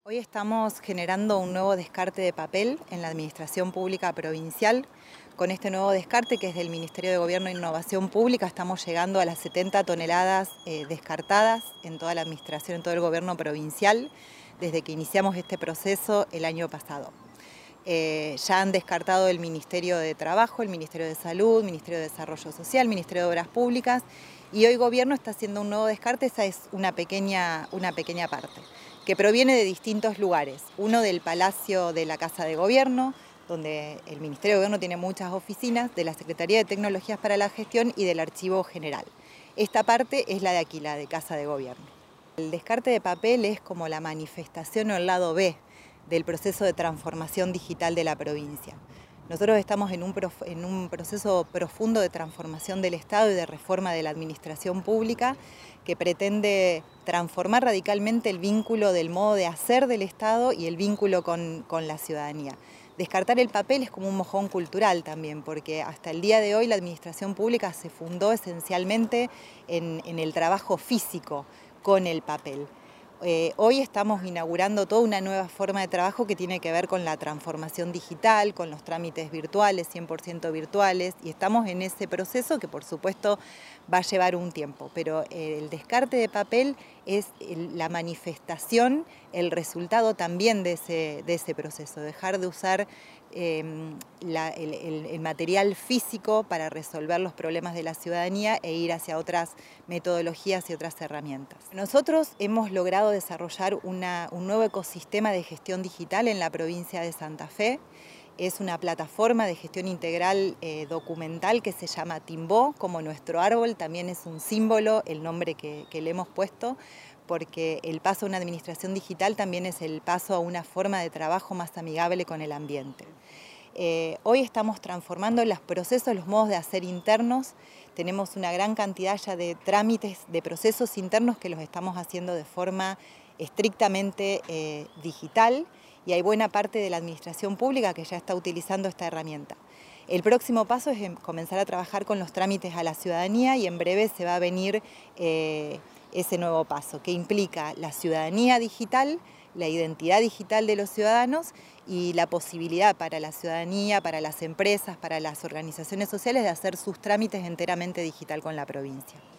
Hoy estamos generando un nuevo descarte de papel en la Administración Pública Provincial. Con este nuevo descarte, que es del Ministerio de Gobierno e Innovación Pública, estamos llegando a las 70 toneladas descartadas en toda la Administración, en todo el Gobierno provincial, desde que iniciamos este proceso el año pasado. Ya han descartado el Ministerio de Trabajo, el Ministerio de Salud, el Ministerio de Desarrollo Social, el Ministerio de Obras Públicas, y hoy Gobierno está haciendo un nuevo descarte. Esa es una pequeña parte, que proviene de distintos lugares. Uno del Palacio de la Casa de Gobierno, donde el Ministerio de Gobierno tiene muchas oficinas, de la Secretaría de Tecnologías para la Gestión y del Archivo General. Esta parte es la de aquí, la de Casa de Gobierno. El descarte de papel es como la manifestación o el lado B del proceso de transformación digital de la provincia. Nosotros estamos en un proceso profundo de transformación del Estado y de reforma de la administración pública que pretende transformar radicalmente el vínculo del modo de hacer del Estado y el vínculo con la ciudadanía. Descartar el papel es como un mojón cultural también, porque hasta el día de hoy la administración pública se fundó esencialmente en el trabajo físico con el papel. Hoy estamos inaugurando toda una nueva forma de trabajo que tiene que ver con la transformación digital, con los trámites virtuales, 100% virtuales, y estamos en ese proceso que por supuesto va a llevar un tiempo, pero el descarte de papel es la manifestación, el resultado también de ese proceso, dejar de usar el material físico para resolver los problemas de la ciudadanía e ir hacia otras metodologías y otras herramientas. Nosotros hemos logrado desarrollar un nuevo ecosistema de gestión digital en la provincia de Santa Fe. Es una plataforma de gestión integral documental que se llama Timbó, como nuestro árbol, también es un símbolo el nombre que le hemos puesto, porque el paso a una administración digital también es el paso a una forma de trabajo más amigable con el ambiente. Hoy estamos transformando los procesos, los modos de hacer internos. Tenemos una gran cantidad ya de trámites, de procesos internos que los estamos haciendo de forma estrictamente digital, y hay buena parte de la administración pública que ya está utilizando esta herramienta. El próximo paso es comenzar a trabajar con los trámites a la ciudadanía, y en breve se va a venir ese nuevo paso, que implica la ciudadanía digital, la identidad digital de los ciudadanos y la posibilidad para la ciudadanía, para las empresas, para las organizaciones sociales de hacer sus trámites enteramente digital con la provincia.